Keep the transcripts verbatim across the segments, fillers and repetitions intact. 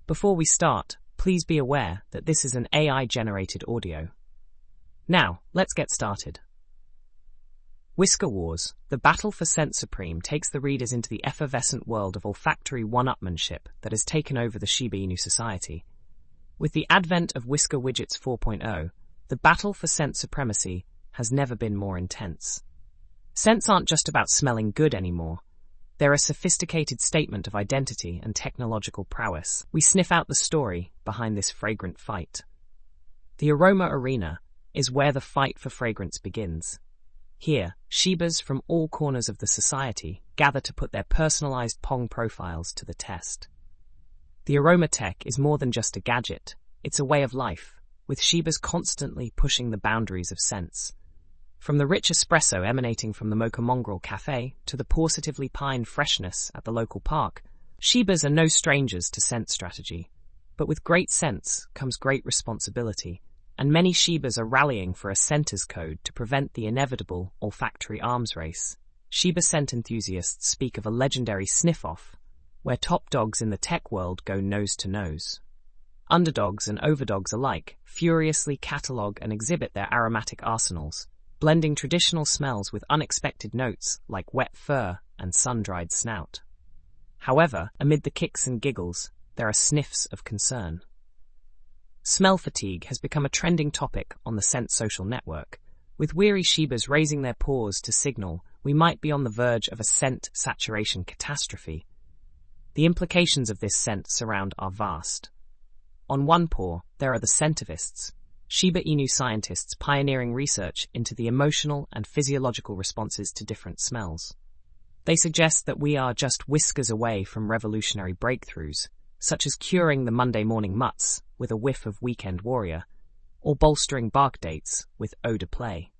Before we start, please be aware that this is an A I-generated audio. Now, let's get started. Whisker Wars, the battle for Scent Supreme, takes the readers into the effervescent world of olfactory one-upmanship that has taken over the Shiba Inu society. With the advent of Whisker Widgets four point oh, the battle for scent supremacy has never been more intense. Scents aren't just about smelling good anymore. They're a sophisticated statement of identity and technological prowess. We sniff out the story behind this fragrant fight. The aroma arena is where the fight for fragrance begins. Here, Shibas from all corners of the society gather to put their personalized Pong profiles to the test. The aromatech is more than just a gadget. It's a way of life, with Shibas constantly pushing the boundaries of scents. From the rich espresso emanating from the Mocha Mongrel Cafe to the positively pine freshness at the local park, Shibas are no strangers to scent strategy. But with great scents comes great responsibility, and many Shibas are rallying for a Scenters Code to prevent the inevitable olfactory arms race. Shiba scent enthusiasts speak of a legendary sniff-off, where top dogs in the tech world go nose-to-nose. Underdogs and overdogs alike furiously catalogue and exhibit their aromatic arsenals, blending traditional smells with unexpected notes like wet fur and sun-dried snout. However, amid the kicks and giggles, there are sniffs of concern. Smell fatigue has become a trending topic on the scent social network, with weary Shibas raising their paws to signal we might be on the verge of a scent saturation catastrophe. The implications of this scent surround are vast. On one paw, there are the scentivists, Shiba Inu scientists pioneering research into the emotional and physiological responses to different smells. They suggest that we are just whiskers away from revolutionary breakthroughs, such as curing the Monday morning mutts with a whiff of Weekend Warrior, or bolstering bark dates with Eau de Play.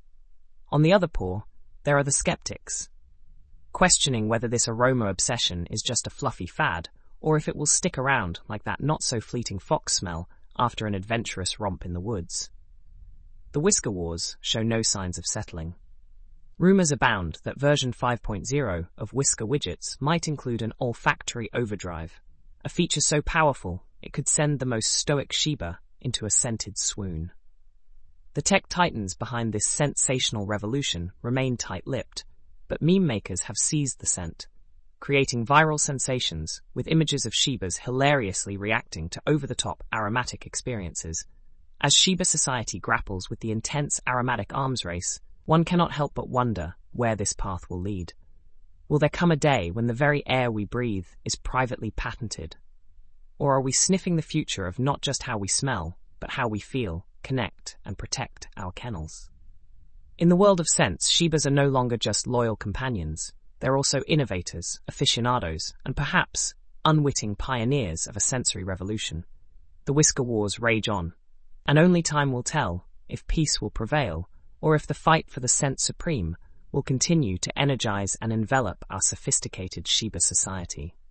On the other paw, there are the skeptics, questioning whether this aroma obsession is just a fluffy fad, or if it will stick around like that not-so-fleeting fox smell after an adventurous romp in the woods. The Whisker Wars show no signs of settling. Rumors abound that version five point oh of Whisker Widgets might include an olfactory overdrive, a feature so powerful it could send the most stoic Shiba into a scented swoon. The tech titans behind this sensational revolution remain tight-lipped, but meme makers have seized the scent, creating viral sensations with images of Shibas hilariously reacting to over-the-top aromatic experiences. As Shiba society grapples with the intense aromatic arms race, one cannot help but wonder where this path will lead. Will there come a day when the very air we breathe is privately patented? Or are we sniffing the future of not just how we smell, but how we feel, connect, and protect our kennels? In the world of scents, Shibas are no longer just loyal companions. They're also innovators, aficionados, and perhaps unwitting pioneers of a sensory revolution. The Whisker Wars rage on, and only time will tell if peace will prevail, or if the fight for the scent supreme will continue to energize and envelop our sophisticated Shiba society.